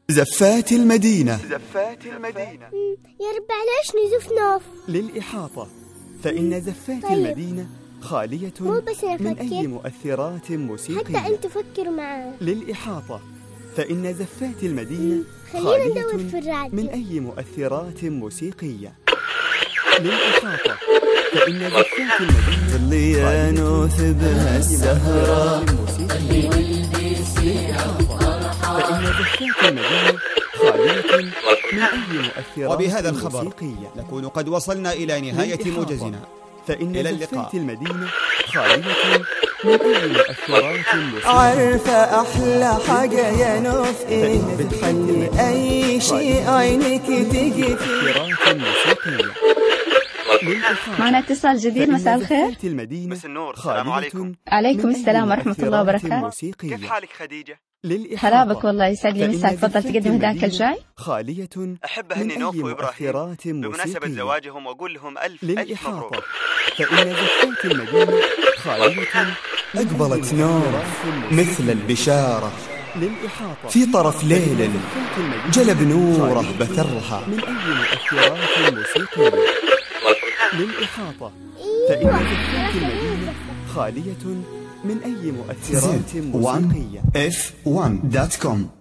زفات المدينة. يا رب علاش نزف نوف للإحاطة، فإن زفات المدينة خالية من أي مؤثرات موسيقية. حتى أنت فكر معاه. للإحاطة، فإن زفات المدينة خلينا خالية ندور في الراديو. من أي مؤثرات موسيقية. للإحاطة، فإن زفات المدينة اللي ينوث بها السهرة. للإحاطة، فإن زفات المدينة خالية من أي مؤثرات وبهذا الخبر موسيقية. نكون قد وصلنا إلى نهاية موجزنا. فإن إلى زفات اللقاء. المدينة خالية من أي مؤثرات موسيقية. عارفة أحلى حاجة يا نوف إيه بتخلي أي شيء عينك تيجي فيه. معنا اتصال جديد. مساء الخير. مس النور، السلام عليكم. عليكم السلام ورحمة الله وبركاته. كيف حالك خديجة؟ هلا بك، والله يسعد لي مساك. تفضل تقدم هداك الجاي. خالية أحب أهني نوف وإبراهيم بمناسبة زواجهم وأقول لهم ألف مبروك. فإن زفات المدينة خالية. أقبلت نور مثل البشارة للإحاطة، في طرف ليل جلب نوره بثرها. من أي مؤثرات موسيقية. للإحاطة، فإن زفات المدينة خالية من أي مؤثرات موسيقية. F1.com